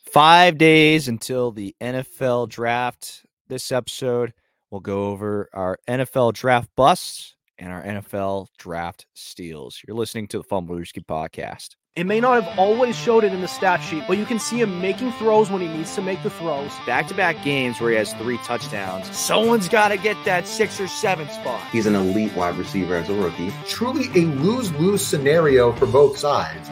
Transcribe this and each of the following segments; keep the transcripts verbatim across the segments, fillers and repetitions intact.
Five days until the N F L draft. This episode, we'll go over our N F L draft busts and our N F L draft steals. You're listening to the Fumblerooski podcast. It may not have always showed it in the stat sheet, but you can see him making throws when he needs to make the throws. Back-to-back games where he has three touchdowns. Someone's got to get that six or seven spot. He's an elite wide receiver as a rookie. Truly a lose-lose scenario for both sides.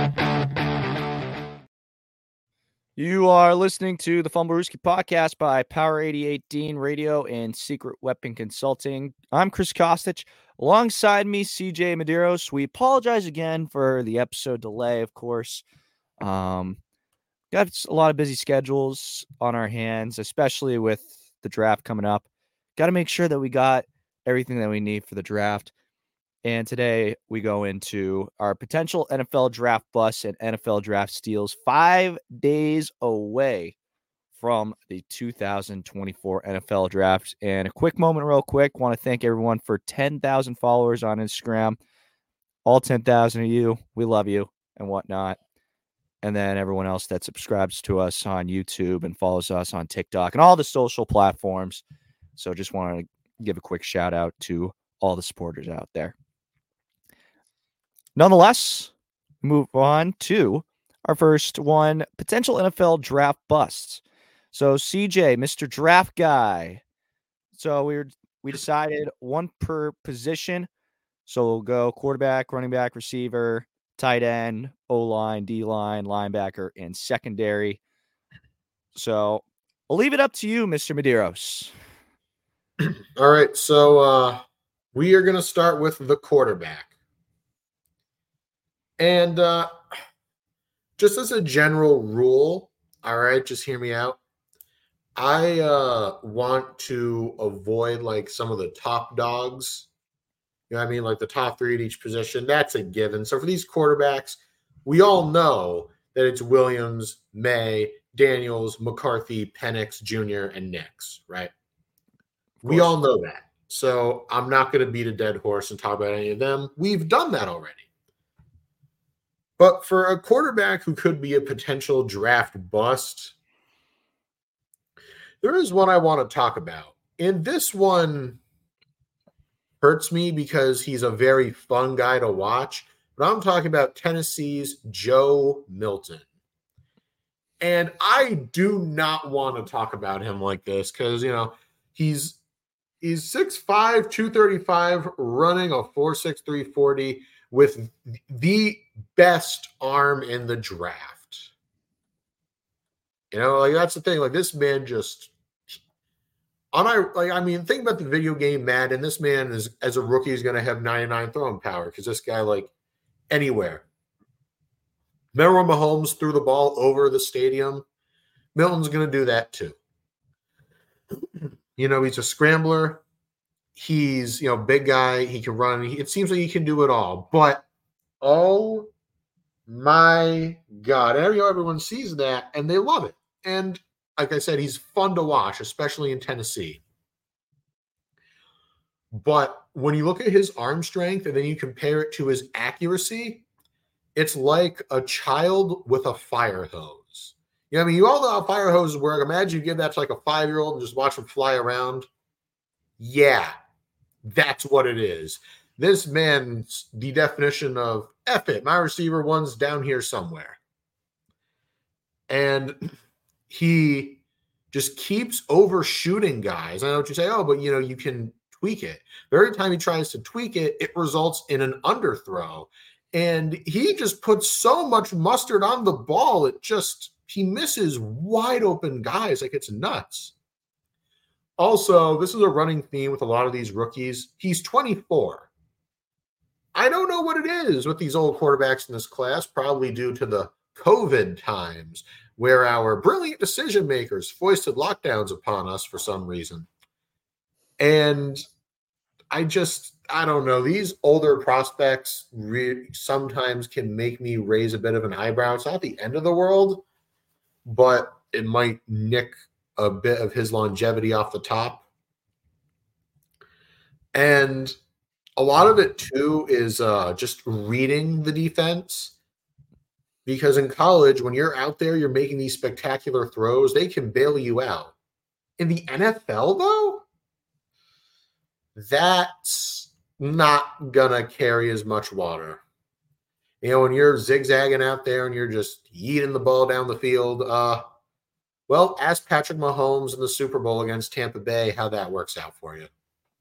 You are listening to the Fumblerooski podcast by Power eighty-eight Dean Radio and Secret Weapon Consulting. I'm Chris Kostich. Alongside me, C J Medeiros. We apologize again for the episode delay, of course. Um, got a lot of busy schedules on our hands, especially with the draft coming up. Got to make sure that we got everything that we need for the draft. And today we go into our potential N F L draft busts and N F L draft steals five days away from the two thousand twenty-four N F L draft. And a quick moment, real quick. Want to thank everyone for ten thousand followers on Instagram. All ten thousand of you. We love you and whatnot. And then everyone else that subscribes to us on YouTube and follows us on TikTok and all the social platforms. So just want to give a quick shout out to all the supporters out there. Nonetheless, move on to our first one, potential N F L draft busts. So C J, Mister Draft Guy. So we were, we decided one per position. So we'll go quarterback, running back, receiver, tight end, O-line, D-line, linebacker, and secondary. So I'll leave it up to you, Mister Medeiros. All right, so uh, we are going to start with the quarterback. And uh, just as a general rule, all right, just hear me out. I uh, want to avoid like some of the top dogs. You know what I mean? Like the top three at each position. That's a given. So for these quarterbacks, we all know that it's Williams, May, Daniels, McCarthy, Penix Junior, and Nix, right? We all know that. So I'm not going to beat a dead horse and talk about any of them. We've done that already. But for a quarterback who could be a potential draft bust, there is one I want to talk about. And this one hurts me because he's a very fun guy to watch. But I'm talking about Tennessee's Joe Milton. And I do not want to talk about him like this because, you know, he's he's six five, two thirty-five, running a four six, three forty with the best arm in the draft. You know, like that's the thing. Like this man just on I like I mean, think about the video game Madden. This man is as a rookie is going to have ninety-nine throwing power because this guy like anywhere. Remember when Mahomes threw the ball over the stadium? Milton's going to do that too. You know, he's a scrambler. He's, you know, big guy. He can run. He, it seems like he can do it all. But, oh, my God. And, you know, everyone sees that, and they love it. And, like I said, he's fun to watch, especially in Tennessee. But when you look at his arm strength and then you compare it to his accuracy, it's like a child with a fire hose. You know, I mean, you all know how fire hoses work. Imagine you give that to like a five-year-old and just watch him fly around. Yeah, that's what it is. This man's the definition of F it. My receiver one's down here somewhere. And he just keeps overshooting guys. I know what you say, oh, but, you know, you can tweak it. But every time he tries to tweak it, it results in an underthrow. And he just puts so much mustard on the ball, it just – he misses wide open guys like it's nuts. Also, this is a running theme with a lot of these rookies. He's twenty-four. I don't know what it is with these old quarterbacks in this class, probably due to the COVID times where our brilliant decision makers foisted lockdowns upon us for some reason. And I just, I don't know. These older prospects re- sometimes can make me raise a bit of an eyebrow. It's not the end of the world, but it might nick a bit of his longevity off the top. And a lot of it, too, is uh, just reading the defense. Because in college, when you're out there, you're making these spectacular throws, they can bail you out. In the N F L, though, that's not going to carry as much water. You know, when you're zigzagging out there and you're just yeeting the ball down the field, uh, well, ask Patrick Mahomes in the Super Bowl against Tampa Bay how that works out for you.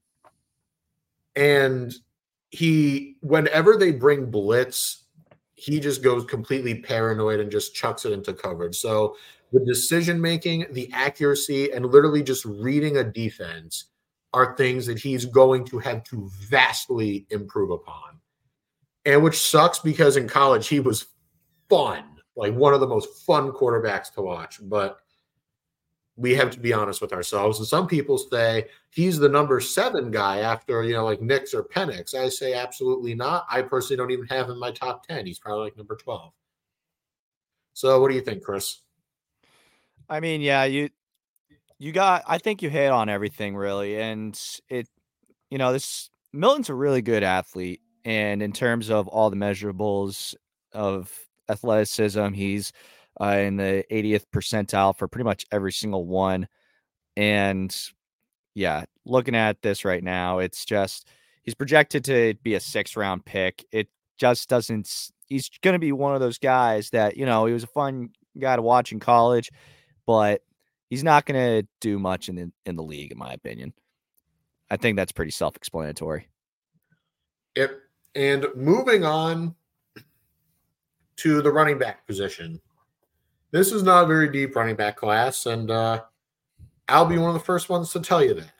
And he, whenever they bring blitz, he just goes completely paranoid and just chucks it into coverage. So the decision-making, the accuracy, and literally just reading a defense are things that he's going to have to vastly improve upon. And which sucks because in college he was fun, like one of the most fun quarterbacks to watch. But we have to be honest with ourselves. And some people say he's the number seven guy after, you know, like Nix or Penix. I say absolutely not. I personally don't even have him in my top ten. He's probably like number twelve. So what do you think, Chris? I mean, yeah, you you got I think you hit on everything really. And it, you know, this Milton's a really good athlete. And in terms of all the measurables of athleticism, he's uh, in the eightieth percentile for pretty much every single one. And yeah, looking at this right now, it's just he's projected to be a six round pick. It just doesn't. He's going to be one of those guys that, you know, he was a fun guy to watch in college, but he's not going to do much in the, in the league, in my opinion. I think that's pretty self-explanatory. Yep. And moving on to the running back position. This is not a very deep running back class, and uh, I'll be one of the first ones to tell you that.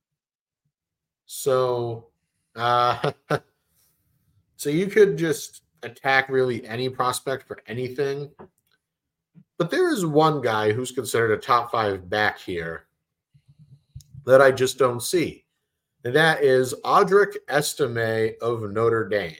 So, uh, so you could just attack really any prospect for anything, but there is one guy who's considered a top five back here that I just don't see, and that is Audric Estime of Notre Dame.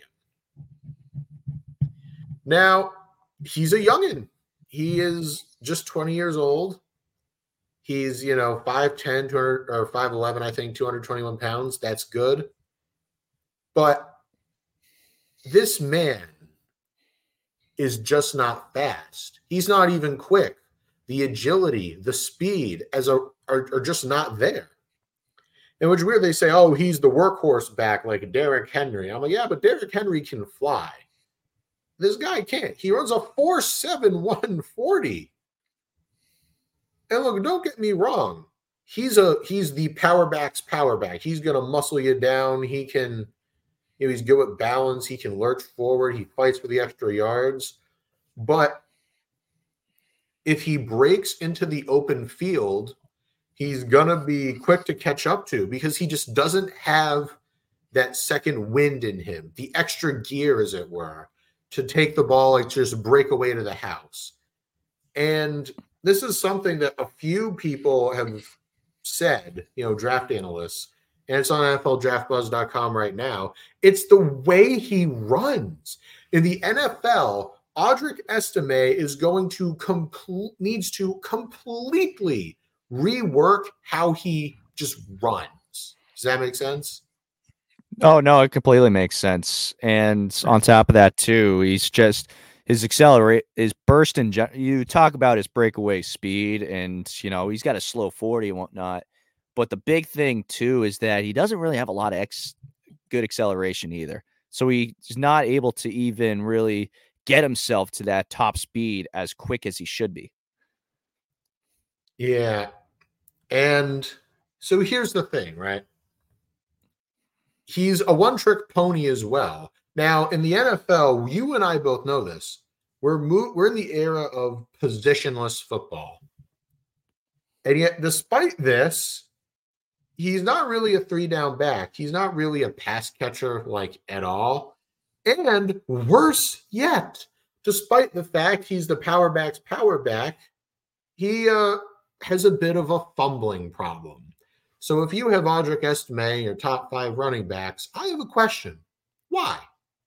Now, he's a youngin'. He is just twenty years old. He's, you know, five ten, two hundred, or five eleven, I think, two hundred twenty-one pounds. That's good. But this man is just not fast. He's not even quick. The agility, the speed as a are, are just not there. And which is weird, they say, oh, he's the workhorse back like Derrick Henry. I'm like, yeah, but Derrick Henry can fly. This guy can't. He runs a four seven one forty. And look, don't get me wrong. He's a he's the power back's power back. He's gonna muscle you down. He can, you know, he's good with balance. He can lurch forward. He fights for the extra yards. But if he breaks into the open field, he's gonna be quick to catch up to because he just doesn't have that second wind in him, the extra gear, as it were, to take the ball, like just break away to the house. And this is something that a few people have said, you know, draft analysts, and it's on N F L Draft Buzz dot com right now. It's the way he runs. In the N F L, Audric Estime is going to complete, needs to completely rework how he just runs. Does that make sense? Oh, no, it completely makes sense. And on top of that, too, he's just his accelerate, his burst in. You talk about his breakaway speed, and, you know, he's got a slow forty and whatnot. But the big thing, too, is that he doesn't really have a lot of ex, good acceleration either. So he's not able to even really get himself to that top speed as quick as he should be. Yeah. And so here's the thing, right? He's a one-trick pony as well. Now, in the N F L, you and I both know this. We're mo- we're in the era of positionless football. And yet, despite this, he's not really a three-down back. He's not really a pass catcher, like, at all. And worse yet, despite the fact he's the power back's power back, he uh, has a bit of a fumbling problem. So if you have Audric Estime, your top five running backs, I have a question. Why?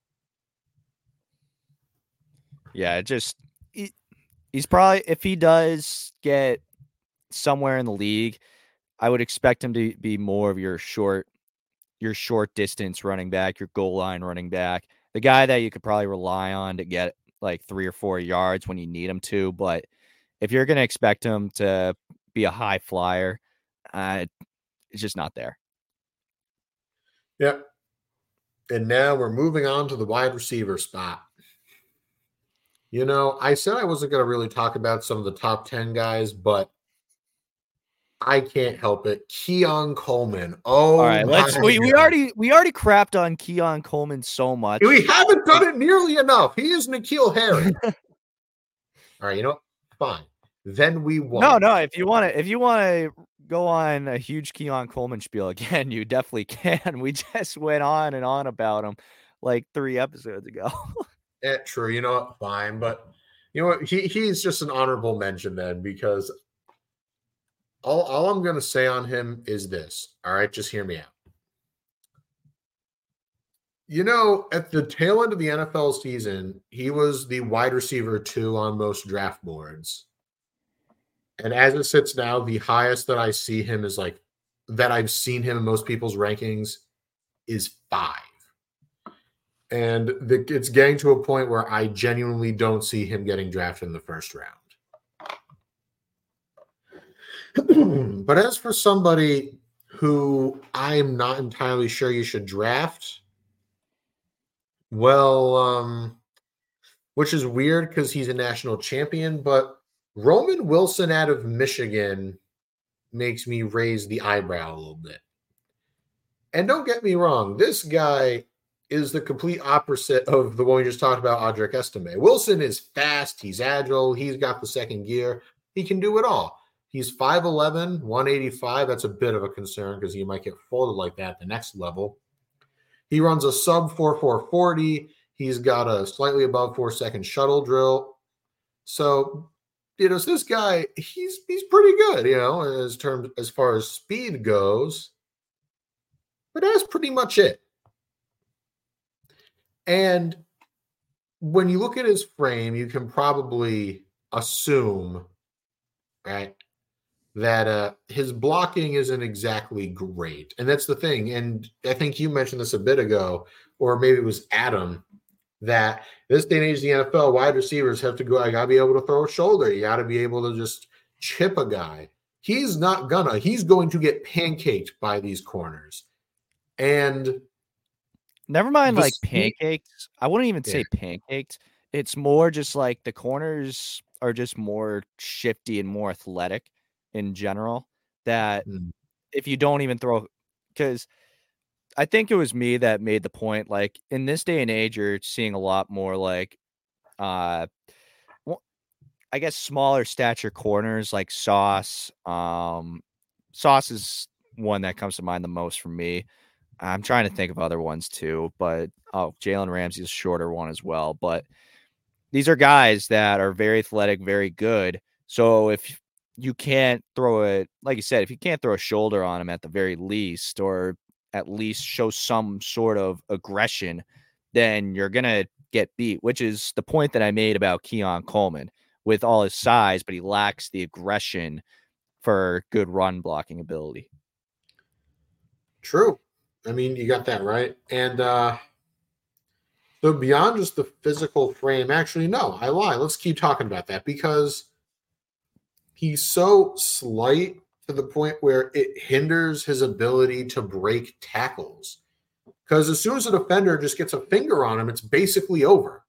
Yeah, it just he, he's probably, if he does get somewhere in the league, I would expect him to be more of your short, your short distance running back, your goal line running back, the guy that you could probably rely on to get like three or four yards when you need him to. But if you're going to expect him to be a high flyer, uh, it's just not there. Yep. And now we're moving on to the wide receiver spot. You know, I said I wasn't going to really talk about some of the top ten guys, but I can't help it. Keon Coleman. Oh, all right. Let's my we, we God. already we already crapped on Keon Coleman so much. We haven't done it nearly enough. He is N'Keal Harry. All right, you know what? Fine. Then we won't. No, no. If you want to, if you want to go on a huge Keon Coleman spiel again, you definitely can. We just went on and on about him like three episodes ago. Yeah, true. You know what? Fine. But you know what? He he's just an honorable mention then, because all, all I'm going to say on him is this. All right, just hear me out. You know, at the tail end of the N F L season, he was the wide receiver two on most draft boards. And as it sits now, the highest that I see him is like, that I've seen him in most people's rankings is five. And the, it's getting to a point where I genuinely don't see him getting drafted in the first round. But as for somebody who I'm not entirely sure you should draft, well, um, which is weird because he's a national champion, but Roman Wilson out of Michigan makes me raise the eyebrow a little bit. And don't get me wrong, this guy is the complete opposite of the one we just talked about, Audric Estime. Wilson is fast, he's agile, he's got the second gear, he can do it all. He's five eleven, one eighty-five. That's a bit of a concern because he might get folded like that at the next level. He runs a sub four four forty. He's got a slightly above four second shuttle drill. So, you know, so this guy, he's he's pretty good, you know, as terms as far as speed goes. But that's pretty much it. And when you look at his frame, you can probably assume, right, that uh, his blocking isn't exactly great. And that's the thing. And I think you mentioned this a bit ago, or maybe it was Adam, that this day and age of the N F L, wide receivers have to go, I got to be able to throw a shoulder. You got to be able to just chip a guy. He's not gonna. He's going to get pancaked by these corners. And never mind the like speed- pancakes. I wouldn't even say Yeah. pancaked. It's more just like the corners are just more shifty and more athletic in general, that Hmm. if you don't even throw, because I think it was me that made the point, like in this day and age, you're seeing a lot more like, uh, well, I guess smaller stature corners like Sauce. Um, Sauce is one that comes to mind the most for me. I'm trying to think of other ones too, but oh, Jalen Ramsey is a shorter one as well. But these are guys that are very athletic, very good. So if you can't throw it, like you said, if you can't throw a shoulder on him at the very least, or at least show some sort of aggression, then you're going to get beat, which is the point that I made about Keon Coleman with all his size, but he lacks the aggression for good run blocking ability. True. I mean, you got that right. And uh, so beyond just the physical frame, actually, no, I lie. Let's keep talking about that because he's so slight to the point where it hinders his ability to break tackles. Because as soon as a defender just gets a finger on him, it's basically over.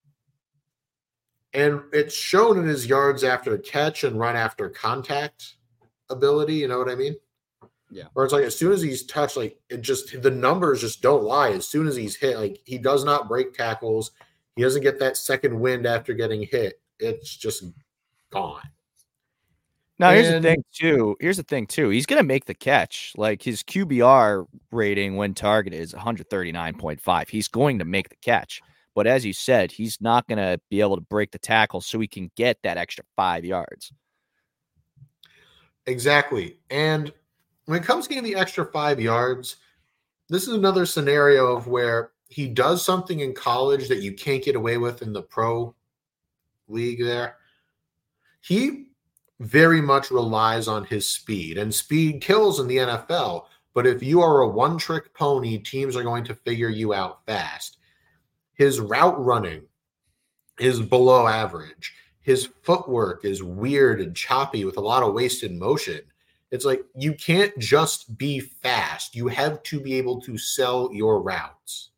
And it's shown in his yards after the catch and run after contact ability. You know what I mean? Yeah. Or it's like as soon as he's touched, like it just the numbers just don't lie. As soon as he's hit, like he does not break tackles. He doesn't get that second wind after getting hit. It's just gone. Now, here's the And- thing, too. Here's the thing, too. He's going to make the catch. Like, his Q B R rating when targeted is one thirty-nine point five. He's going to make the catch. But as you said, he's not going to be able to break the tackle so he can get that extra five yards. Exactly. And when it comes to getting the extra five yards, this is another scenario of where he does something in college that you can't get away with in the pro league there. He very much relies on his speed, and speed kills in the N F L. But if you are a one-trick pony, teams are going to figure you out fast. His route running is below average. His footwork is weird and choppy with a lot of wasted motion. It's like you can't just be fast. You have to be able to sell your routes.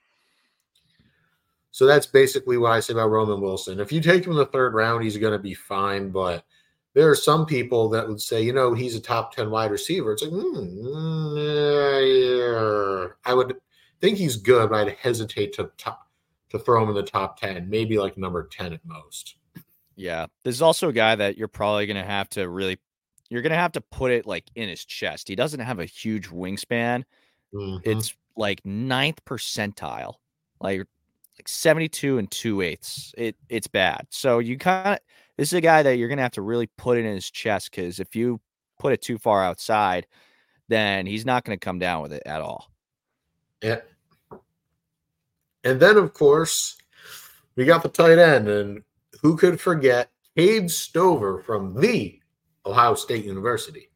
So that's basically what I say about Roman Wilson. If you take him in the third round, he's going to be fine. But there are some people that would say, you know, he's a top ten wide receiver. It's like, hmm, yeah. I would think he's good, but I'd hesitate to top, to throw him in the top ten, maybe like number ten at most. Yeah. There's also a guy that you're probably going to have to really, you're going to have to put it like in his chest. He doesn't have a huge wingspan. Mm-hmm. It's like ninth percentile, like, like seventy-two and two eighths. It it's bad. So you kind of, this is a guy that you're going to have to really put it in his chest. Cause if you put it too far outside, then he's not going to come down with it at all. Yeah. And then of course we got the tight end, and who could forget Cade Stover from the Ohio State University?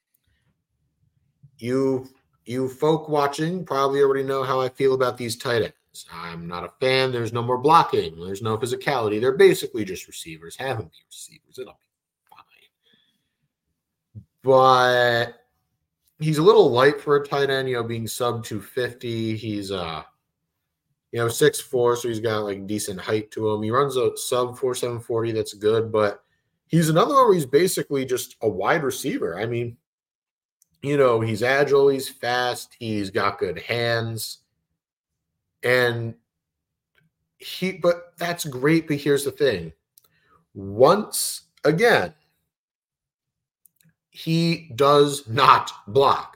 You, you folk watching probably already know how I feel about these tight ends. I'm not a fan. There's no more blocking. There's no physicality. They're basically just receivers. Have them be receivers. It'll be fine. But he's a little light for a tight end, you know, being sub two fifty. He's, uh, you know, six four, so he's got like decent height to him. He runs a sub four seven forty. That's good, but he's another one where he's basically just a wide receiver. I mean, you know, he's agile, he's fast, he's got good hands, and he. But that's great. But here's the thing: once again, he does not block,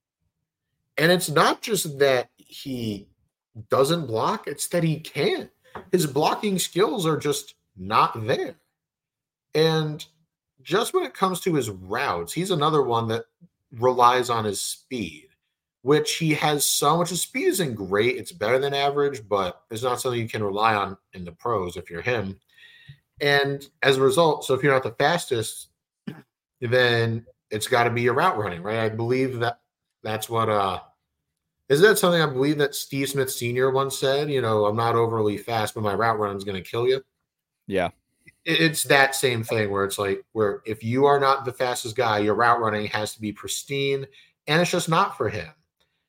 and it's not just that he doesn't block, it's that he can't. His blocking skills are just not there. And just when it comes to his routes, he's another one that relies on his speed, which he has so much. His speed isn't great. It's better than average, but it's not something you can rely on in the pros if you're him. And as a result, so if you're not the fastest, then it's got to be your route running, right? I believe that that's what uh Is that something I believe that Steve Smith Senior once said? You know, I'm not overly fast, but my route run is going to kill you. Yeah. It's that same thing where it's like, where if you are not the fastest guy, your route running has to be pristine, and it's just not for him.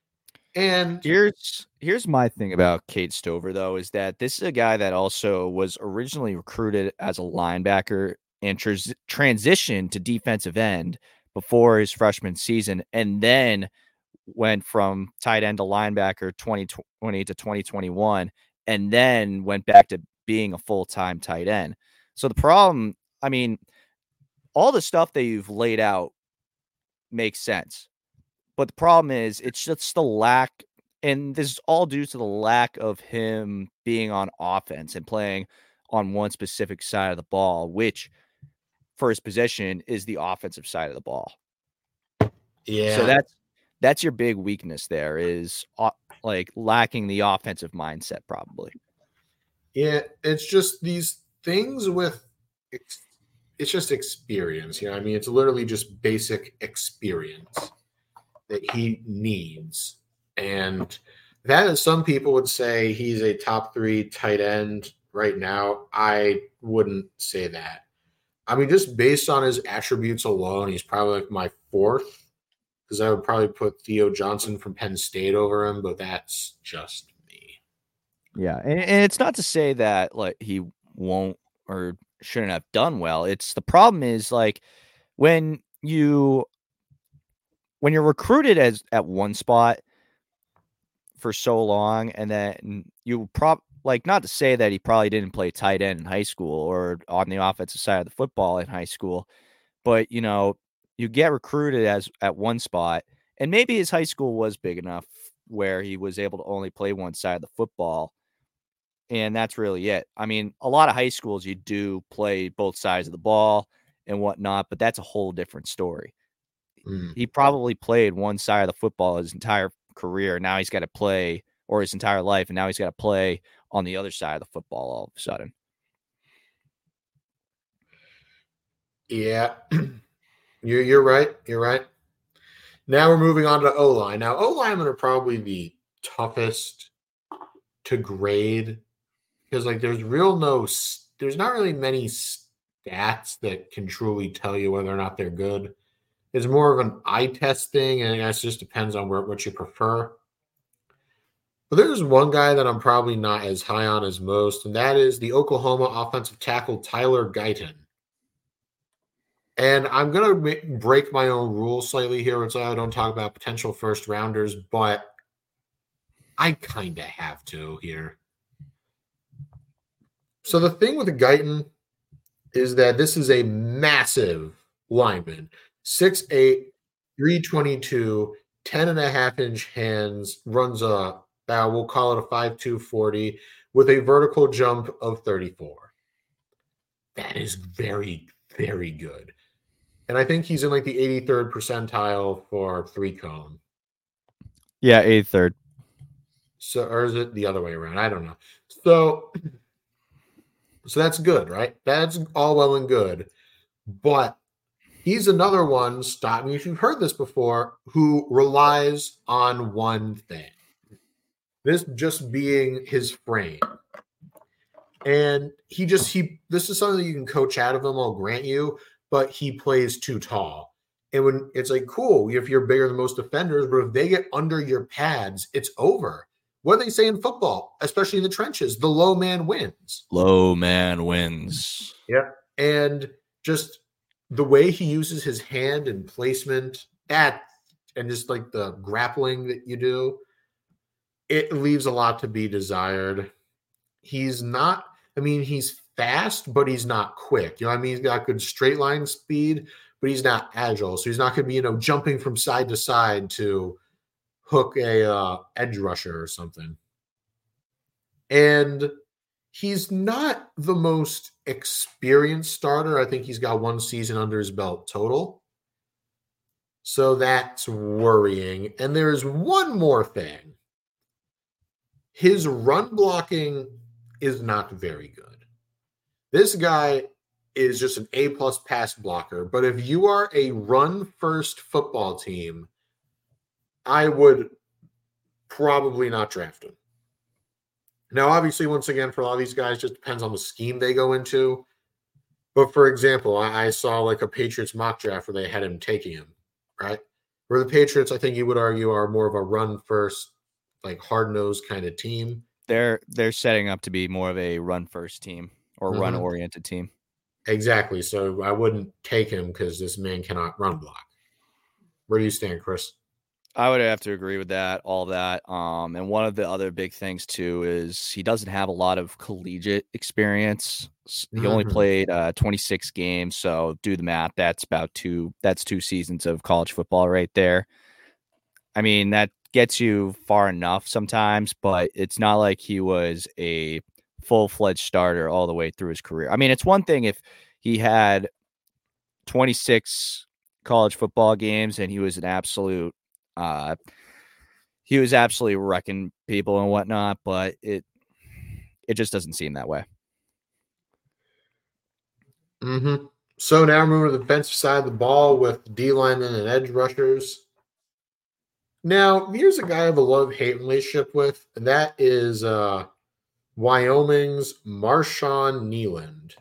And here's here's my thing about Cade Stover, though, is that this is a guy that also was originally recruited as a linebacker and trans- transitioned to defensive end before his freshman season, and then went from tight end to linebacker twenty twenty to twenty twenty-one, and then went back to being a full-time tight end. So the problem, I mean, all the stuff that you've laid out makes sense. But the problem is it's just the lack, and this is all due to the lack of him being on offense and playing on one specific side of the ball, which for his position is the offensive side of the ball. yeah, So that's That's your big weakness there, is uh, like lacking the offensive mindset, probably. Yeah, it's just these things with, it's just experience. You know, I mean, it's literally just basic experience that he needs. And that is, some people would say he's a top three tight end right now. I wouldn't say that. I mean, just based on his attributes alone, he's probably like my fourth, because I would probably put Theo Johnson from Penn State over him, but that's just me. Yeah, and, and it's not to say that like he won't or shouldn't have done well. It's the problem is like when you when you're recruited as at one spot for so long, and then you prop like, not to say that he probably didn't play tight end in high school or on the offensive side of the football in high school, but you know, you get recruited as at one spot, and maybe his high school was big enough where he was able to only play one side of the football. And that's really it. I mean, a lot of high schools, you do play both sides of the ball and whatnot, but that's a whole different story. Mm. He probably played one side of the football his entire career. Now he's got to play, or his entire life, and now he's got to play on the other side of the football all of a sudden. Yeah. You're, you're right. You're right. Now we're moving on to O-line. Now, O-linemen are probably the toughest to grade because like there's real no there's not really many stats that can truly tell you whether or not they're good. It's more of an eye test thing, and I guess it just depends on where, what you prefer. But there's one guy that I'm probably not as high on as most, and that is the Oklahoma offensive tackle Tyler Guyton. And I'm going to break my own rule slightly here, so I don't talk about potential first rounders, but I kind of have to here. So the thing with Guyton is that this is a massive lineman. six eight, three twenty-two, ten and a half inch hands, runs a, uh, we'll call it a five two forty with a vertical jump of thirty-four. That is very, very good. And I think he's in like the eighty-third percentile for three cone. Yeah, eighty-third. So, or is it the other way around? I don't know. So, so that's good, right? That's all well and good. But he's another one, stop me if you've heard this before, who relies on one thing. This just being his frame. And he just, he, this is something that you can coach out of him, I'll grant you, but he plays too tall. And when it's like, cool, if you're bigger than most defenders, but if they get under your pads, it's over. What do they say in football, especially in the trenches? The low man wins. Low man wins. Yeah. And just the way he uses his hand and placement at, and just like the grappling that you do, it leaves a lot to be desired. He's not, I mean, he's fast, but he's not quick. You know what I mean? He's got good straight line speed, but he's not agile. So he's not going to be, you know, jumping from side to side to hook a uh, edge rusher or something. And he's not the most experienced starter. I think he's got one season under his belt total. So that's worrying. And there's one more thing. His run blocking is not very good. This guy is just an A-plus pass blocker. But if you are a run-first football team, I would probably not draft him. Now, obviously, once again, for a lot of these guys, just depends on the scheme they go into. But for example, I, I saw like a Patriots mock draft where they had him taking him, right? Where the Patriots, I think you would argue, are more of a run-first, like hard-nosed kind of team. They're they're setting up to be more of a run-first team or mm-hmm. run-oriented team. Exactly. So I wouldn't take him because this man cannot run block. Where do you stand, Chris? I would have to agree with that, all that. Um, and one of the other big things, too, is he doesn't have a lot of collegiate experience. He mm-hmm. only played uh, twenty-six games, so do the math. That's about two. That's two seasons of college football right there. I mean, that gets you far enough sometimes, but it's not like he was a full-fledged starter all the way through his career. I mean, it's one thing if he had twenty-six college football games and he was an absolute Uh, he was absolutely wrecking people and whatnot, but it it just doesn't seem that way. Mm-hmm. So now we're moving to the defensive side of the ball with D linemen and edge rushers. Now, here's a guy I have a love-hate relationship with, and that is uh, Wyoming's Marshawn Kneeland.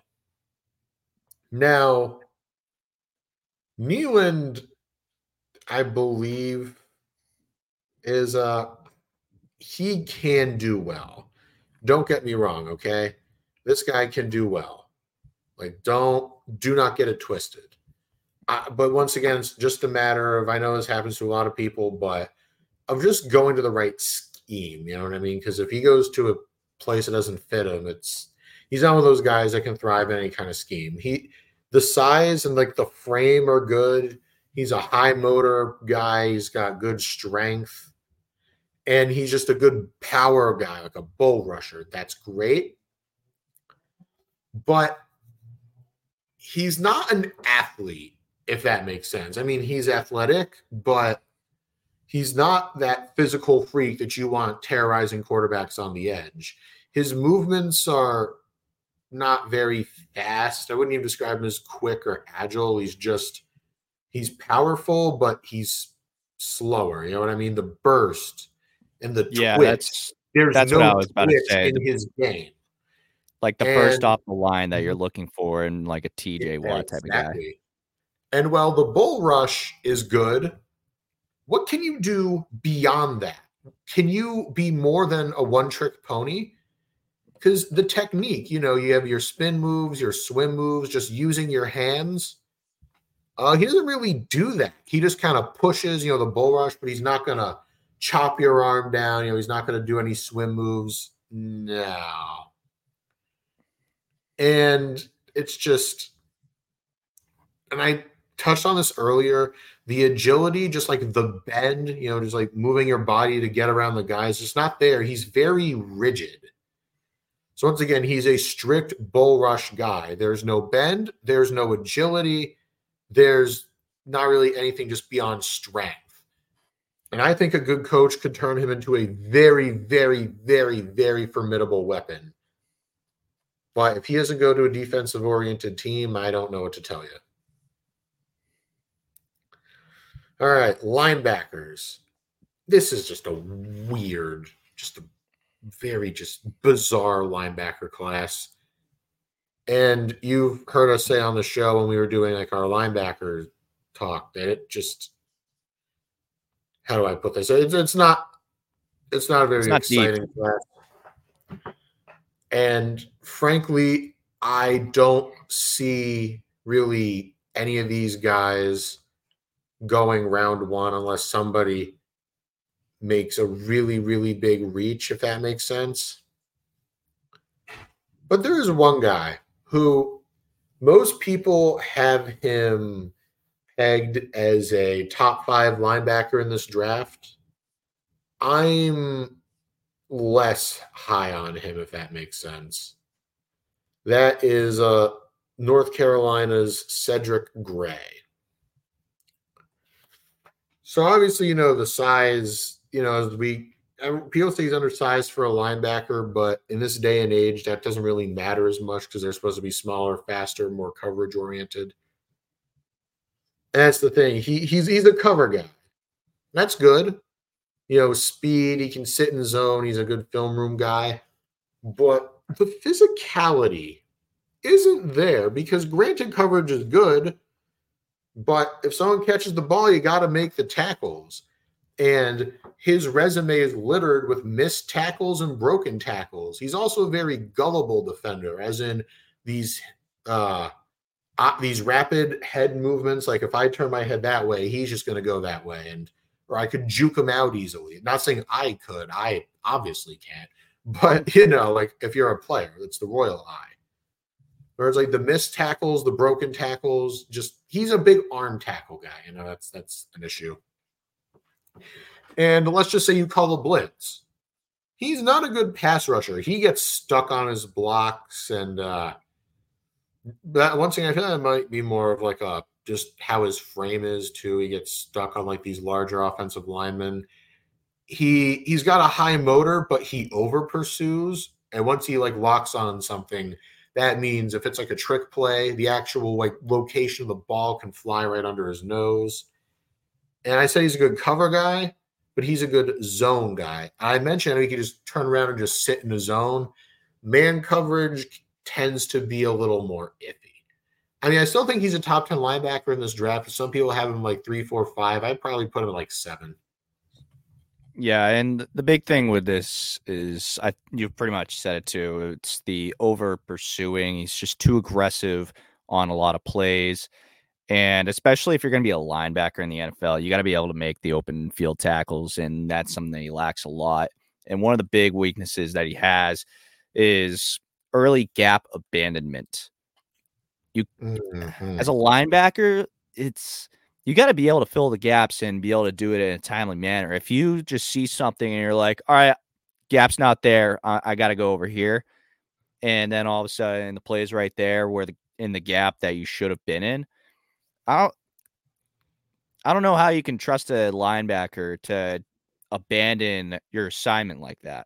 Now, Kneeland, I believe, is uh he can do well. Don't get me wrong, okay? This guy can do well. Like, don't do not get it twisted. Uh, but once again, it's just a matter of, I know this happens to a lot of people, but of just going to the right scheme. You know what I mean? Because if he goes to a place that doesn't fit him, it's he's not one of those guys that can thrive in any kind of scheme. He the size and like the frame are good. He's a high motor guy. He's got good strength. And he's just a good power guy, like a bull rusher. That's great. But he's not an athlete, if that makes sense. I mean, he's athletic, but he's not that physical freak that you want terrorizing quarterbacks on the edge. His movements are not very fast. I wouldn't even describe him as quick or agile. He's just He's powerful, but he's slower. You know what I mean? The burst and the yeah, twitch. That's, There's that's no what I was about to say. in his game. Like the first And off the line that you're looking for in like a T J yeah, Watt type of guy. exactly. And while the bull rush is good, what can you do beyond that? Can you be more than a one-trick pony? Because the technique, you know, you have your spin moves, your swim moves, just using your hands. Uh, he doesn't really do that. He just kind of pushes, you know, the bull rush, but he's not going to chop your arm down. You know, he's not going to do any swim moves. No. And it's just, and I touched on this earlier, the agility, just like the bend, you know, just like moving your body to get around the guys, it's not there. He's very rigid. So once again, he's a strict bull rush guy. There's no bend. There's no agility. There's not really anything just beyond strength. And I think a good coach could turn him into a very, very, very, very formidable weapon. But if he doesn't go to a defensive-oriented team, I don't know what to tell you. All right, linebackers. This is just a weird, just a very just bizarre linebacker class. And you've heard us say on the show when we were doing like our linebacker talk that it just, how do I put this? It's, it's not, it's not a very not exciting deep. class. And frankly, I don't see really any of these guys going round one unless somebody makes a really, really big reach, if that makes sense. But there is one guy who most people have him pegged as a top five linebacker in this draft. I'm less high on him, if that makes sense. That is uh, North Carolina's Cedric Gray. So obviously, you know, the size, you know, as we people say he's undersized for a linebacker, but in this day and age, that doesn't really matter as much because they're supposed to be smaller, faster, more coverage oriented. And that's the thing. He he's he's a cover guy. That's good. You know, speed, he can sit in zone, he's a good film room guy. But the physicality isn't there because granted coverage is good, but if someone catches the ball, you got to make the tackles. And his resume is littered with missed tackles and broken tackles. He's also a very gullible defender, as in these uh, uh, these rapid head movements. Like if I turn my head that way, he's just going to go that way. And or I could juke him out easily. Not saying I could. I obviously can't. But, you know, like if you're a player, it's the royal eye. Whereas like the missed tackles, the broken tackles, just he's a big arm tackle guy. You know, that's that's an issue. And let's just say you call a blitz. He's not a good pass rusher. He gets stuck on his blocks. And uh, that one thing I feel like might be more of like a just how his frame is too. He gets stuck on like these larger offensive linemen. He, he's got a high motor, but he over pursues. And once he like locks on something, that means if it's like a trick play, the actual like location of the ball can fly right under his nose. And I said he's a good cover guy, but he's a good zone guy. I mentioned he could just turn around and just sit in the zone. Man coverage tends to be a little more iffy. I mean, I still think he's a top ten linebacker in this draft. Some people have him like three, four, five. I'd probably put him at like seven. Yeah, and the big thing with this is, I you've pretty much said it too. It's the over pursuing. He's just too aggressive on a lot of plays. And especially if you're going to be a linebacker in the N F L, you got to be able to make the open field tackles, and that's something that he lacks a lot. And one of the big weaknesses that he has is early gap abandonment. You, mm-hmm. as a linebacker, it's you got to be able to fill the gaps and be able to do it in a timely manner. If you just see something and you're like, all right, gap's not there, I, I got to go over here, and then all of a sudden the play is right there where the in the gap that you should have been in. I don't, I don't know how you can trust a linebacker to abandon your assignment like that.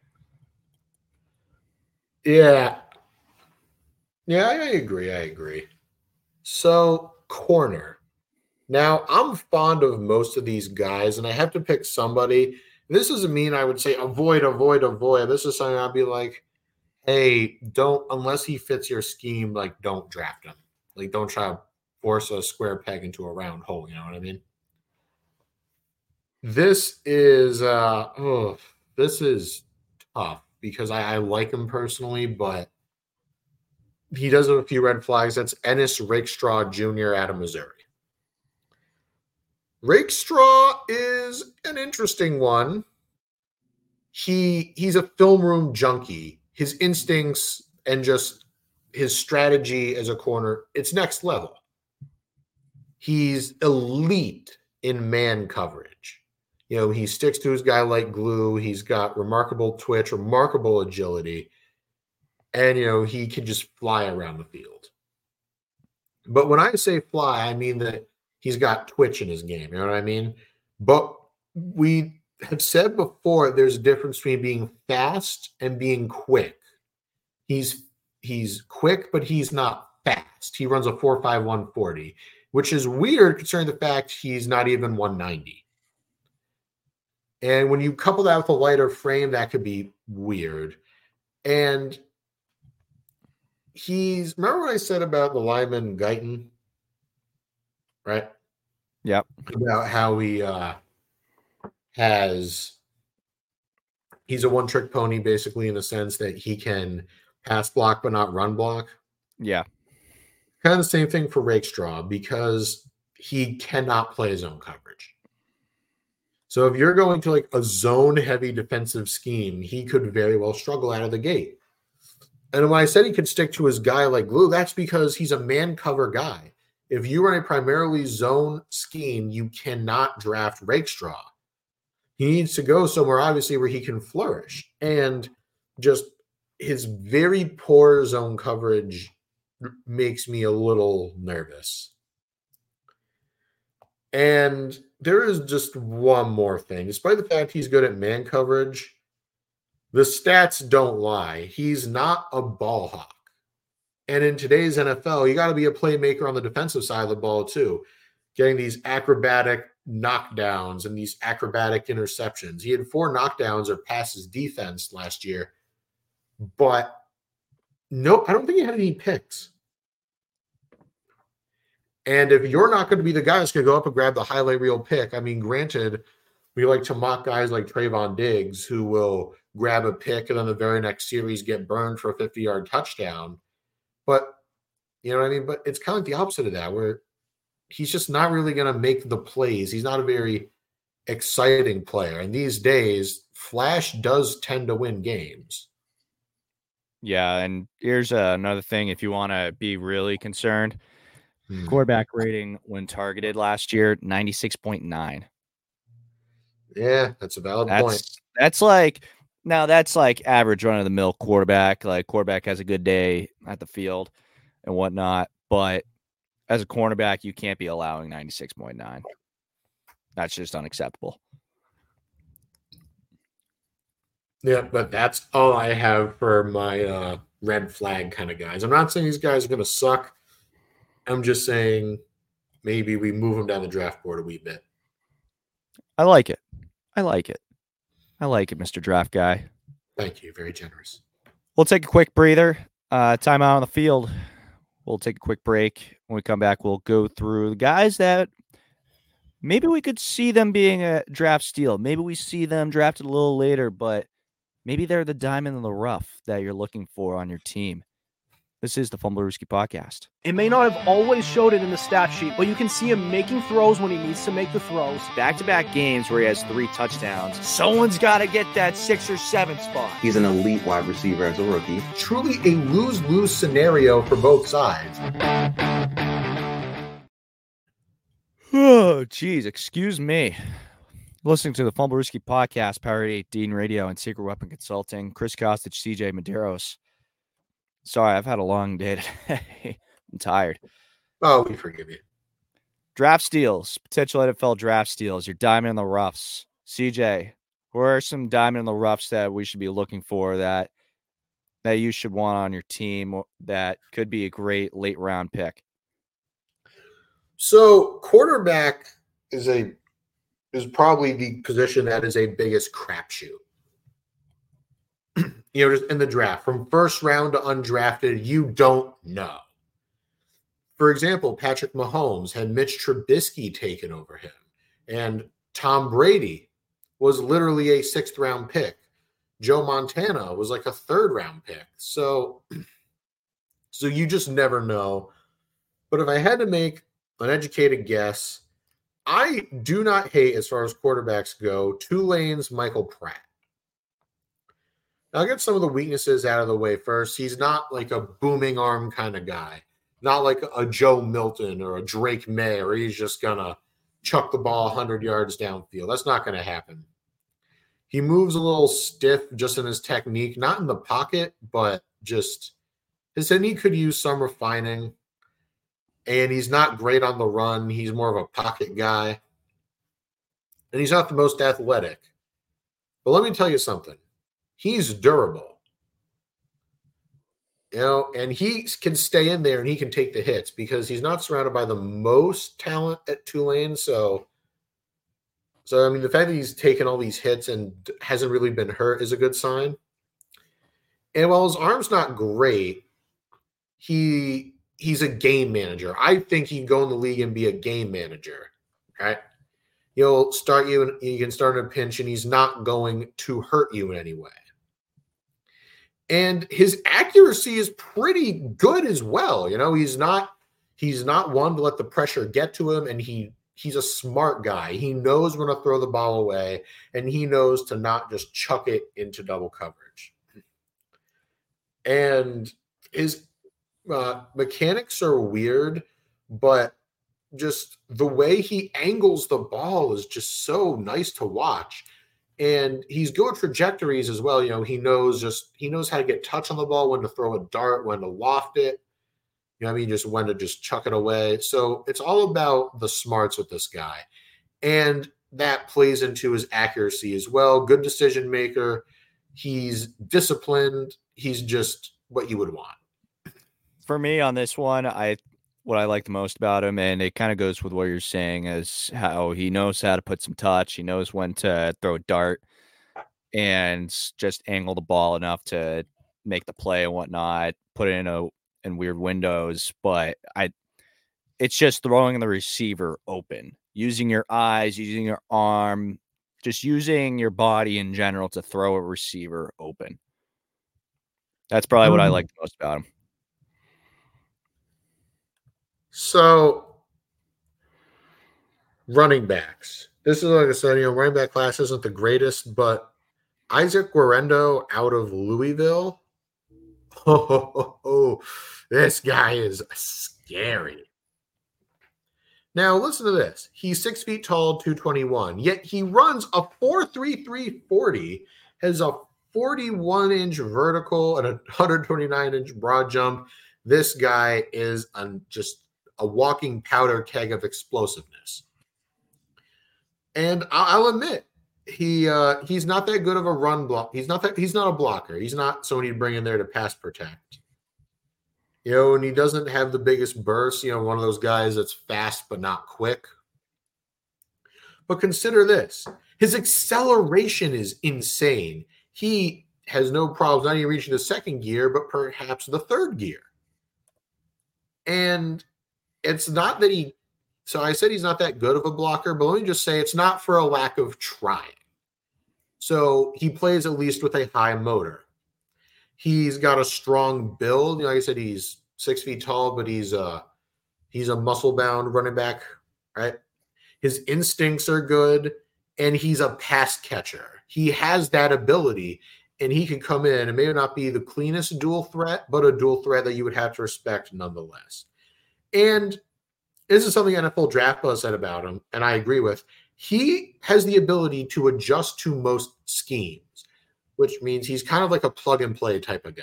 Yeah. Yeah, I agree. I agree. So, corner. Now, I'm fond of most of these guys, and I have to pick somebody. This doesn't mean I would say avoid, avoid, avoid. This is something I'd be like, hey, don't, unless he fits your scheme, like, don't draft him. Like, don't try to force a square peg into a round hole. You know what I mean? This is, uh, oh, this is tough because I, I like him personally, but he does have a few red flags. That's Ennis Rakestraw Junior out of Missouri. Rakestraw is an interesting one. He he's a film room junkie. His instincts and just his strategy as a corner, it's next level. He's elite in man coverage. You know, he sticks to his guy like glue. He's got remarkable twitch, remarkable agility. And, you know, he can just fly around the field. But when I say fly, I mean that he's got twitch in his game. You know what I mean? But we have said before, there's a difference between being fast and being quick. He's he's quick, but he's not fast. He runs a four five one forty, which is weird considering the fact he's not even one ninety. And when you couple that with a lighter frame, that could be weird. And he's, remember what I said about the lineman Guyton? Right? Yep. About how he uh, has, he's a one-trick pony basically in the sense that he can pass block but not run block. Yeah. Kind of the same thing for Rakestraw because he cannot play zone coverage. So if you're going to like a zone-heavy defensive scheme, he could very well struggle out of the gate. And when I said he could stick to his guy like glue, that's because he's a man cover guy. If you run a primarily zone scheme, you cannot draft Rakestraw. He needs to go somewhere, obviously, where he can flourish. And just his very poor zone coverage makes me a little nervous. And there is just one more thing. Despite the fact he's good at man coverage, the stats don't lie. He's not a ball hawk. And in today's N F L, you got to be a playmaker on the defensive side of the ball too. Getting these acrobatic knockdowns and these acrobatic interceptions. He had four knockdowns or passes defense last year. But no, I don't think he had any picks. And if you're not going to be the guy that's going to go up and grab the highlight reel pick, I mean, granted, we like to mock guys like Trayvon Diggs who will grab a pick and then the very next series get burned for a fifty-yard touchdown. But, you know what I mean? But it's kind of like the opposite of that, where he's just not really going to make the plays. He's not a very exciting player. And these days, Flash does tend to win games. Yeah, and here's uh, another thing. If you want to be really concerned, Hmm. quarterback rating when targeted last year, ninety-six point nine. Yeah, that's a valid That's point. that's like now that's like average run of the mill quarterback. Like quarterback has a good day at the field and whatnot, but as a cornerback, you can't be allowing ninety-six point nine. That's just unacceptable. Yeah, but that's all I have for my uh, red flag kind of guys. I'm not saying these guys are going to suck. I'm just saying maybe we move them down the draft board a wee bit. I like it. I like it. I like it, Mister Draft Guy. Thank you. Very generous. We'll take a quick breather. Uh, time out on the field. We'll take a quick break. When we come back, we'll go through the guys that maybe we could see them being a draft steal. Maybe we see them drafted a little later, but maybe they're the diamond in the rough that you're looking for on your team. This is the Fumblerooski Podcast. It may not have always showed it in the stat sheet, but you can see him making throws when he needs to make the throws. Back-to-back games where he has three touchdowns. Someone's got to get that six or seven spot. He's an elite wide receiver as a rookie. Truly a lose-lose scenario for both sides. Oh, geez. Excuse me. Listening to the Fumblerooski Podcast, Power eighty-eight Dean Radio and Secret Weapon Consulting. Chris Kostic, C J Medeiros. Sorry, I've had a long day today. I'm tired. Oh, we forgive you. Draft steals, potential N F L draft steals, your diamond in the roughs. C J, who are some diamond in the roughs that we should be looking for that that you should want on your team that could be a great late round pick? So quarterback is a is probably the position that is a biggest crapshoot. you know, just in the draft from first round to undrafted, you don't know. For example, Patrick Mahomes had Mitch Trubisky taken over him, and Tom Brady was literally a sixth round pick. Joe Montana was like a third round pick. So, so you just never know. But if I had to make an educated guess, I do not hate, as far as quarterbacks go, Tulane's Michael Pratt. Now, I'll get some of the weaknesses out of the way first. He's not like a booming arm kind of guy, not like a Joe Milton or a Drake May, or he's just going to chuck the ball one hundred yards downfield. That's not going to happen. He moves a little stiff just in his technique, not in the pocket, but just his technique could use some refining. And he's not great on the run. He's more of a pocket guy. And he's not the most athletic. But let me tell you something. He's durable. You know, and he can stay in there and he can take the hits because he's not surrounded by the most talent at Tulane. So, so I mean, the fact that he's taken all these hits and hasn't really been hurt is a good sign. And while his arm's not great, he he's a game manager. I think he'd go in the league and be a game manager, right? He'll start you and you can start in a pinch, and he's not going to hurt you in any way. And his accuracy is pretty good as well. You know, he's not he's not one to let the pressure get to him, and he he's a smart guy. He knows when to throw the ball away, and he knows to not just chuck it into double coverage. And his uh, mechanics are weird, but just the way he angles the ball is just so nice to watch. And he's good trajectories as well. You know, he knows just he knows how to get touch on the ball, when to throw a dart, when to loft it. You know what I mean? Just when to just chuck it away. So it's all about the smarts with this guy. And that plays into his accuracy as well. Good decision maker. He's disciplined. He's just what you would want. For me on this one, I what I like the most about him, and it kind of goes with what you're saying, is how he knows how to put some touch. He knows when to throw a dart and just angle the ball enough to make the play and whatnot, put it in a in weird windows. But I, it's just throwing the receiver open, using your eyes, using your arm, just using your body in general to throw a receiver open. That's probably mm-hmm. what I like the most about him. So, running backs. This is, like I said, you know, running back class isn't the greatest, but Isaac Guerendo out of Louisville. Oh, oh, oh, oh, this guy is scary. Now, listen to this. He's six feet tall, two twenty-one, yet he runs a four three three forty, has a forty-one inch vertical and a one hundred twenty-nine inch broad jump. This guy is un- just a walking powder keg of explosiveness. And I'll admit, he uh, he's not that good of a run block. He's not that he's not a blocker. He's not someone you'd bring in there to pass protect. You know, and he doesn't have the biggest burst, you know, one of those guys that's fast but not quick. But consider this. His acceleration is insane. He has no problems not even reaching the second gear, but perhaps the third gear. And it's not that he, so I said he's not that good of a blocker, but let me just say it's not for a lack of trying. So he plays at least with a high motor. He's got a strong build. You know, like I said, he's six feet tall, but he's a, he's a muscle-bound running back, right? His instincts are good, and he's a pass catcher. He has that ability, and he can come in and maybe not be the cleanest dual threat, but a dual threat that you would have to respect nonetheless. And this is something N F L Draft Buzz said about him, and I agree with. He has the ability to adjust to most schemes, which means he's kind of like a plug-and-play type of guy.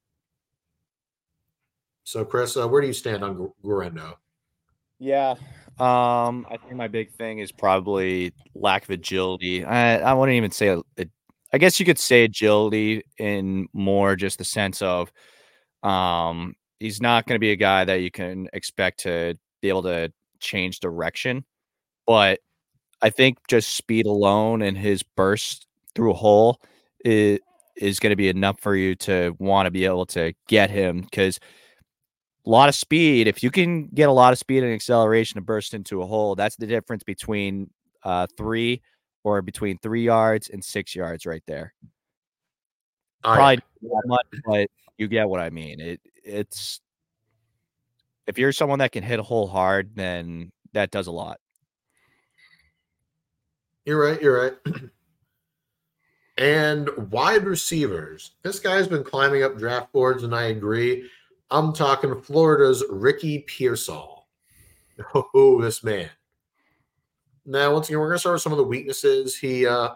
So, Chris, uh, where do you stand on Guerendo? Yeah, um, I think my big thing is probably lack of agility. I, I wouldn't even say it. I guess you could say agility in more just the sense of um, he's not going to be a guy that you can expect to be able to change direction. But I think just speed alone and his burst through a hole is, is going to be enough for you to want to be able to get him, because a lot of speed, if you can get a lot of speed and acceleration to burst into a hole, that's the difference between uh, three or between three yards and six yards right there. Oh, Probably yeah. not much, but you get what I mean. It It's if you're someone that can hit a hole hard, then that does a lot. You're right. You're right. And wide receivers. This guy's been climbing up draft boards, and I agree. I'm talking Florida's Ricky Pearsall. Oh, this man. Now, once again, we're going to start with some of the weaknesses. He uh,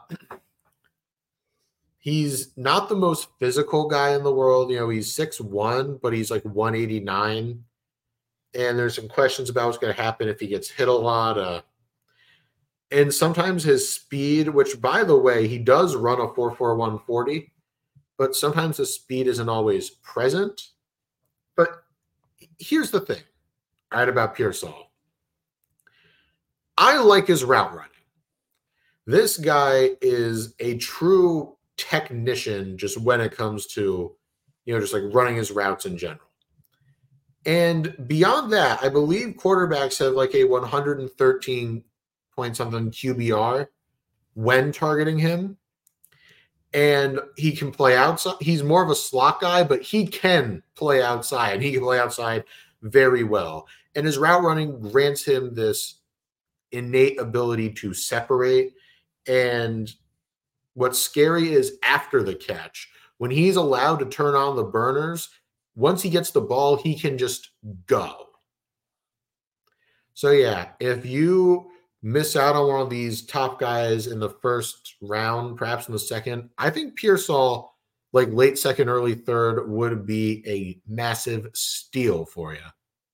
he's not the most physical guy in the world. You know, he's six one, but he's like one eighty-nine. And there's some questions about what's going to happen if he gets hit a lot. Uh, and sometimes his speed, which, by the way, he does run a four four one forty, but sometimes the speed isn't always present. But here's the thing, right, about Pearsall. I like his route running. This guy is a true technician just when it comes to, you know, just like running his routes in general. And beyond that, I believe quarterbacks have like a one hundred thirteen point something Q B R when targeting him. And he can play outside. He's more of a slot guy, but he can play outside. He can play outside very well. And his route running grants him this innate ability to separate. And what's scary is after the catch, when he's allowed to turn on the burners, once he gets the ball, he can just go. So, yeah, if you miss out on one of these top guys in the first round, perhaps in the second, I think Pearsall, like late second, early third, would be a massive steal for you.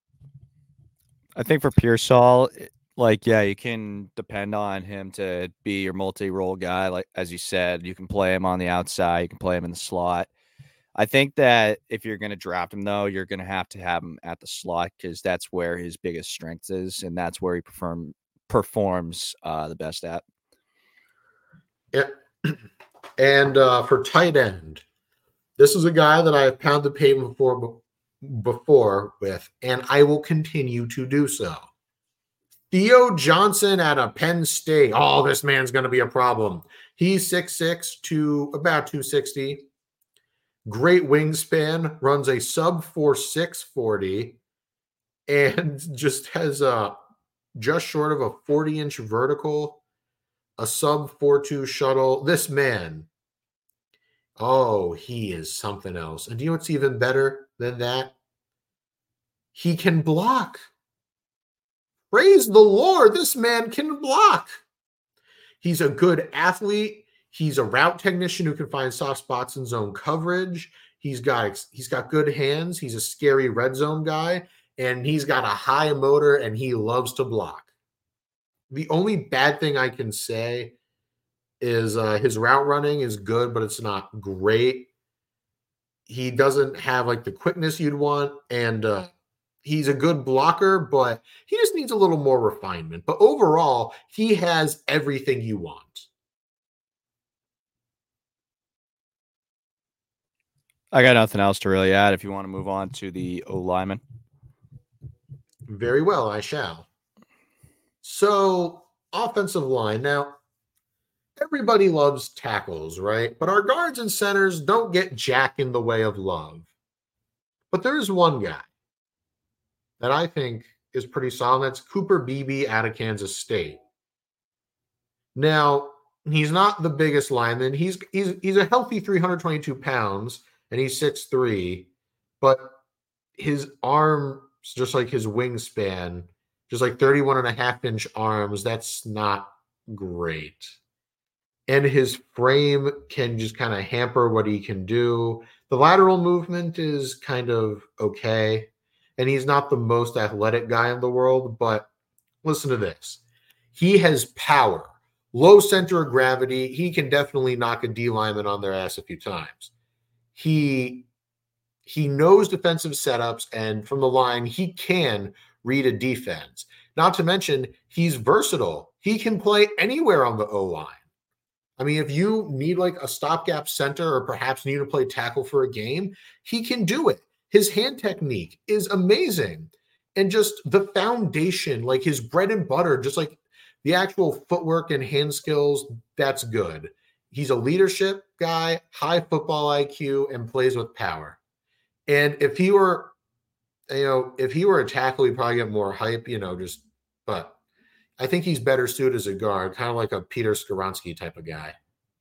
I think for Pearsall, like, yeah, you can depend on him to be your multi-role guy. Like, as you said, you can play him on the outside, you can play him in the slot. I think that if you're going to draft him, though, you're going to have to have him at the slot, because that's where his biggest strength is, and that's where he perform, performs uh, the best at. Yeah. And uh, for tight end, this is a guy that I have pounded pavement before, before with, and I will continue to do so. Theo Johnson out of Penn State. Oh, this man's going to be a problem. He's six six to about two sixty. Great wingspan, runs a sub four six forty, and just has a just short of a forty inch vertical, a sub four two shuttle. This man, oh, he is something else. And do you know what's even better than that? He can block. Praise the Lord, this man can block. He's a good athlete. He's a route technician who can find soft spots in zone coverage. He's got he's got good hands. He's a scary red zone guy, and he's got a high motor, and he loves to block. The only bad thing I can say is uh, his route running is good, but it's not great. He doesn't have like the quickness you'd want, and uh, he's a good blocker, but he just needs a little more refinement. But overall, he has everything you want. I got nothing else to really add if you want to move on to the O-lineman. Very well, I shall. So, offensive line. Now, everybody loves tackles, right? But our guards and centers don't get jack in the way of love. But there is one guy that I think is pretty solid. That's Cooper Beebe out of Kansas State. Now, he's not the biggest lineman. He's he's he's a healthy three hundred twenty-two pounds, and he's six three, but his arm, just like his wingspan, just like thirty-one and a half inch arms, that's not great. And his frame can just kind of hamper what he can do. The lateral movement is kind of okay. And he's not the most athletic guy in the world, but listen to this. He has power, low center of gravity. He can definitely knock a D lineman on their ass a few times. He, he knows defensive setups, and from the line, he can read a defense. Not to mention, he's versatile. He can play anywhere on the O-line. I mean, if you need like a stopgap center or perhaps need to play tackle for a game, he can do it. His hand technique is amazing. And just the foundation, like his bread and butter, just like the actual footwork and hand skills, that's good. He's a leadership guy, high football I Q, and plays with power. And if he were, you know, if he were a tackle, he'd probably get more hype, you know, just, but I think he's better suited as a guard, kind of like a Peter Skoronsky type of guy.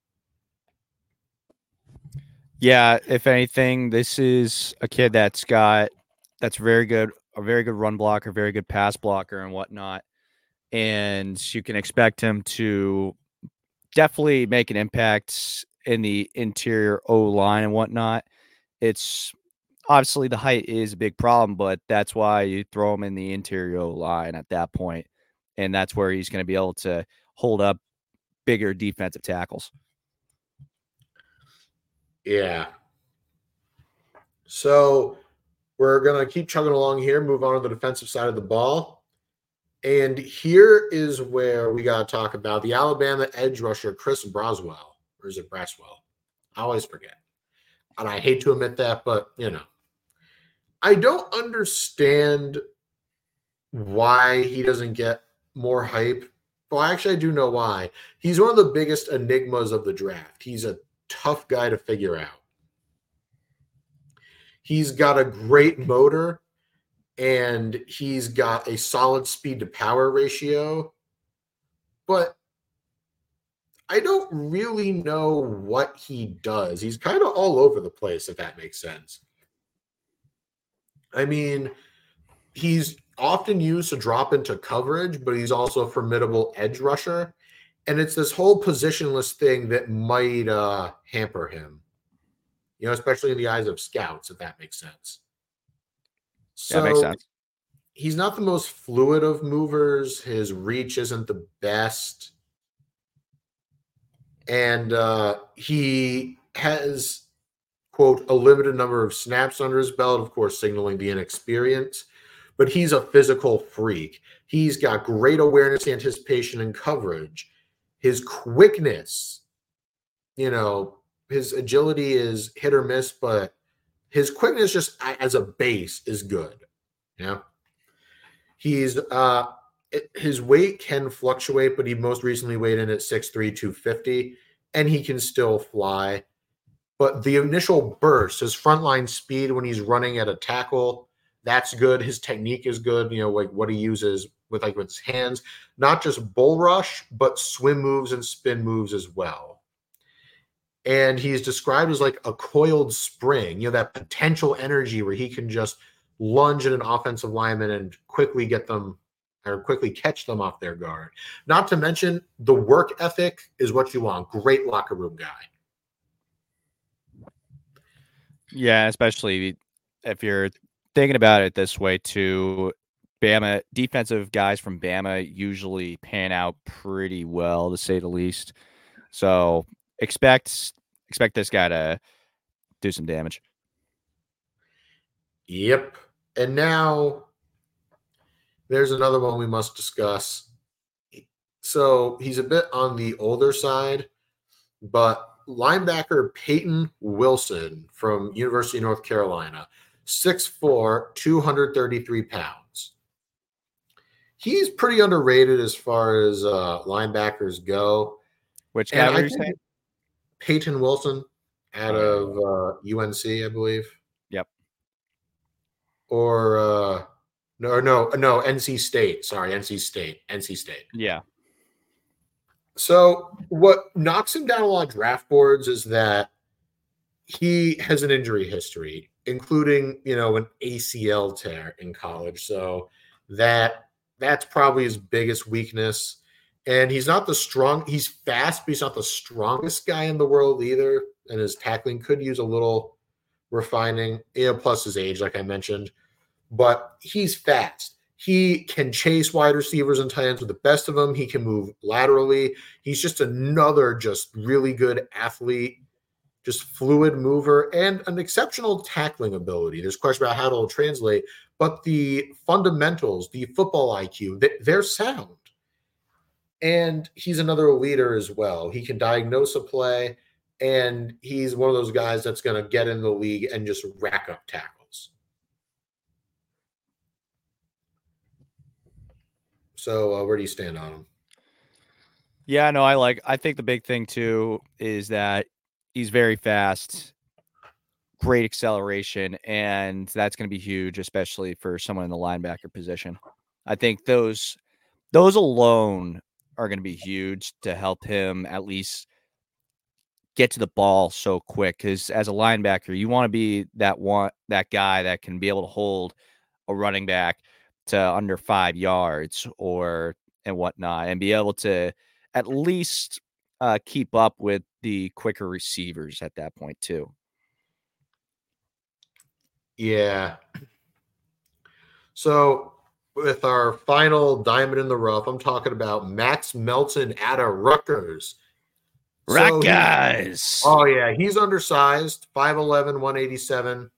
Yeah, if anything, this is a kid that's got that's very good, a very good run blocker, very good pass blocker, and whatnot. And you can expect him to definitely make an impact in the interior O line and whatnot. It's obviously the height is a big problem, but that's why you throw him in the interior O line at that point. And that's where he's going to be able to hold up bigger defensive tackles. Yeah. So we're going to keep chugging along here, move on to the defensive side of the ball. And here is where we got to talk about the Alabama edge rusher, Chris Braswell. Or is it Braswell? I always forget. And I hate to admit that, but, you know. I don't understand why he doesn't get more hype. Well, actually, I do know why. He's one of the biggest enigmas of the draft. He's a tough guy to figure out. He's got a great motor, and he's got a solid speed to power ratio. But I don't really know what he does. He's kind of all over the place, if that makes sense. I mean, he's often used to drop into coverage, but he's also a formidable edge rusher. And it's this whole positionless thing that might uh, hamper him, you know, especially in the eyes of scouts, if that makes sense. So that makes sense. He's not the most fluid of movers. His reach isn't the best. And uh, he has, quote, a limited number of snaps under his belt, of course, signaling the inexperience. But he's a physical freak. He's got great awareness, anticipation, and coverage. His quickness, you know, his agility is hit or miss, but his quickness just as a base is good. You know, he's uh, it, his weight can fluctuate, but he most recently weighed in at six three, two fifty, and he can still fly. But the initial burst, his frontline speed when he's running at a tackle, that's good. His technique is good. You know, like what he uses with like with his hands, not just bull rush, but swim moves and spin moves as well. And he's described as like a coiled spring, you know, that potential energy where he can just lunge at an offensive lineman and quickly get them or quickly catch them off their guard. Not to mention the work ethic is what you want. Great locker room guy. Yeah, especially if you're thinking about it this way too. Bama defensive guys from Bama usually pan out pretty well, to say the least. So expect expect this guy to do some damage. Yep. And now there's another one we must discuss. So he's a bit on the older side, but linebacker Peyton Wilson from University of North Carolina, six four, two thirty-three pounds. He's pretty underrated as far as uh, linebackers go. Which guy were you saying? Peyton Wilson out of uh, U N C, I believe. Yep. Or uh, no, no, no, N C State. Sorry, N C State. N C State. Yeah. So what knocks him down a lot of draft boards is that he has an injury history, including, you know, an A C L tear in college. So that that's probably his biggest weakness. And he's not the strong, he's fast, but he's not the strongest guy in the world either. And his tackling could use a little refining, you know, plus his age, like I mentioned. But he's fast. He can chase wide receivers and tight ends with the best of them. He can move laterally. He's just another just really good athlete, just fluid mover, and an exceptional tackling ability. There's a question about how it'll translate, but the fundamentals, the football I Q, they're sound. And he's another leader as well. He can diagnose a play, and he's one of those guys that's going to get in the league and just rack up tackles. So uh, where do you stand on him? Yeah, no, I like, I think the big thing too is that he's very fast, great acceleration, and that's going to be huge, especially for someone in the linebacker position. I think those, those alone are going to be huge to help him at least get to the ball so quick. Because as a linebacker, you want to be that one, that guy that can be able to hold a running back to under five yards or and whatnot, and be able to at least uh, keep up with the quicker receivers at that point too. Yeah. So with our final diamond in the rough, I'm talking about Max Melton out of Rutgers. Rutgers. So oh, yeah. He's undersized, five eleven, one eighty-seven.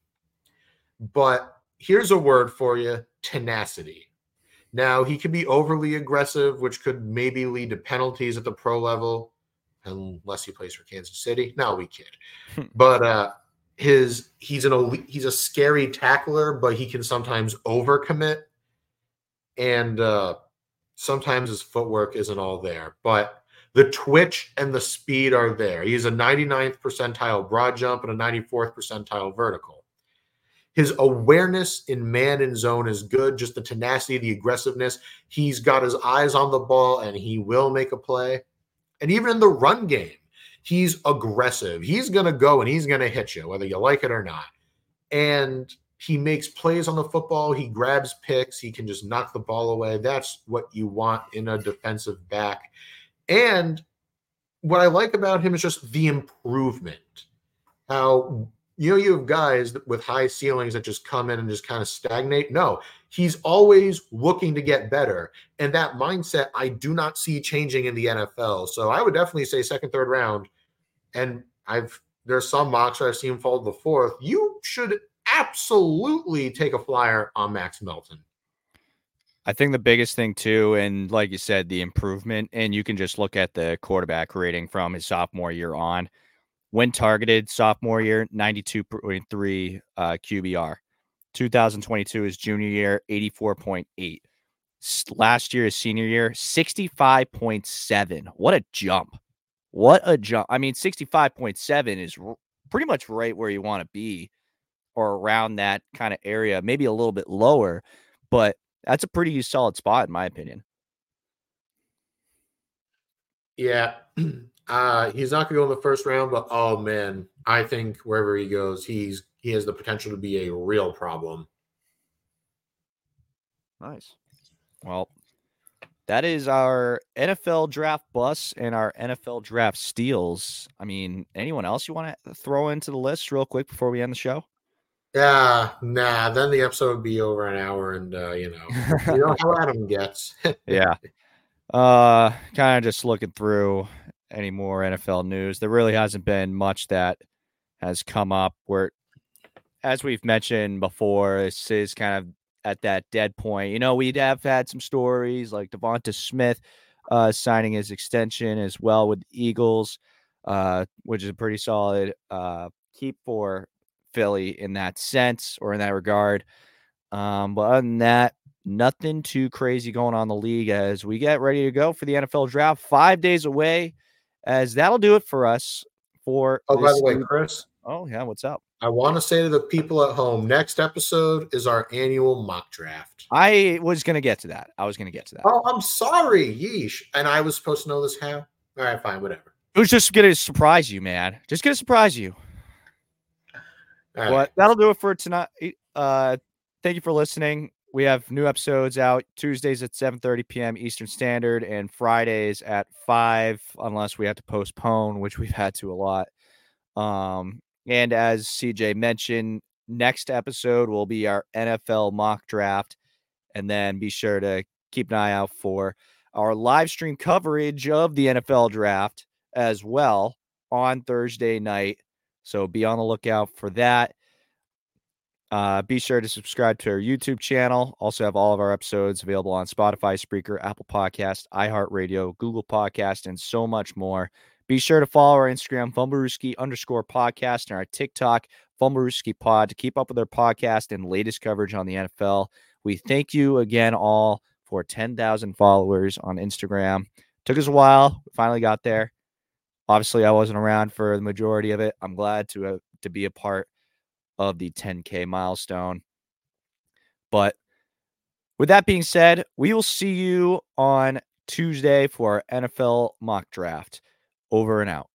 But here's a word for you, tenacity. Now, he can be overly aggressive, which could maybe lead to penalties at the pro level, unless he plays for Kansas City. No, we kid. But uh, his he's an elite, he's a scary tackler, but he can sometimes overcommit, and uh, sometimes his footwork isn't all there. But the twitch and the speed are there. He's a ninety-ninth percentile broad jump and a ninety-fourth percentile vertical. His awareness in man and zone is good, just the tenacity, the aggressiveness. He's got his eyes on the ball, and he will make a play. And even in the run game, he's aggressive. He's going to go, and he's going to hit you, whether you like it or not. And he makes plays on the football. He grabs picks. He can just knock the ball away. That's what you want in a defensive back. And what I like about him is just the improvement. How... You know, you have guys with high ceilings that just come in and just kind of stagnate. No, he's always looking to get better. And that mindset I do not see changing in the N F L. So I would definitely say second, third round. And I've there's some mocks where I've seen him fall to the fourth. You should absolutely take a flyer on Max Melton. I think the biggest thing too, and like you said, the improvement, and you can just look at the quarterback rating from his sophomore year on. When targeted, sophomore year, ninety-two point three uh, Q B R. two thousand twenty-two, his junior year, eighty-four point eight. Last year, his senior year, sixty-five point seven. What a jump. What a jump. I mean, sixty-five point seven is r- pretty much right where you want to be, or around that kind of area, maybe a little bit lower, but that's a pretty solid spot, in my opinion. Yeah. Uh, he's not going to go in the first round, but oh man, I think wherever he goes, he's he has the potential to be a real problem. Nice. Well, that is our N F L draft bus and our N F L draft steals. I mean, anyone else you want to throw into the list real quick before we end the show? Yeah, nah. Then the episode would be over an hour, and uh, you know, you know how Adam gets. Yeah. Uh, kind of just looking through any more N F L news. There really hasn't been much that has come up where, as we've mentioned before, this is kind of at that dead point. You know, we'd have had some stories like Devonta Smith uh, signing his extension as well with the Eagles, uh, which is a pretty solid uh, keep for Philly in that sense or in that regard. Um, but other than that, nothing too crazy going on in the league as we get ready to go for the N F L draft. Five days away, as that'll do it for us. For oh, by the way, season. Chris. Oh yeah, what's up? I want to say to the people at home, next episode is our annual mock draft. I was gonna get to that. I was gonna get to that. Oh, I'm sorry, yeesh. And I was supposed to know this how? All right, fine, whatever. It was just gonna surprise you, man. Just gonna surprise you. All But right. that'll do it for tonight. Uh, thank you for listening. We have new episodes out Tuesdays at seven thirty p.m. Eastern Standard and Fridays at five, unless we have to postpone, which we've had to a lot. Um, and as C J mentioned, next episode will be our N F L mock draft. And then be sure to keep an eye out for our live stream coverage of the N F L draft as well on Thursday night. So be on the lookout for that. Uh, be sure to subscribe to our YouTube channel. Also have all of our episodes available on Spotify, Spreaker, Apple Podcast, iHeartRadio, Google Podcast, and so much more. Be sure to follow our Instagram, Fumblerooski underscore podcast, and our TikTok, Fumblerooski Pod, to keep up with our podcast and latest coverage on the N F L. We thank you again all for ten thousand followers on Instagram. Took us a while. We finally got there. Obviously, I wasn't around for the majority of it. I'm glad to, uh, to be a part of the ten K milestone. But with that being said, we will see you on Tuesday for our N F L mock draft. Over and out.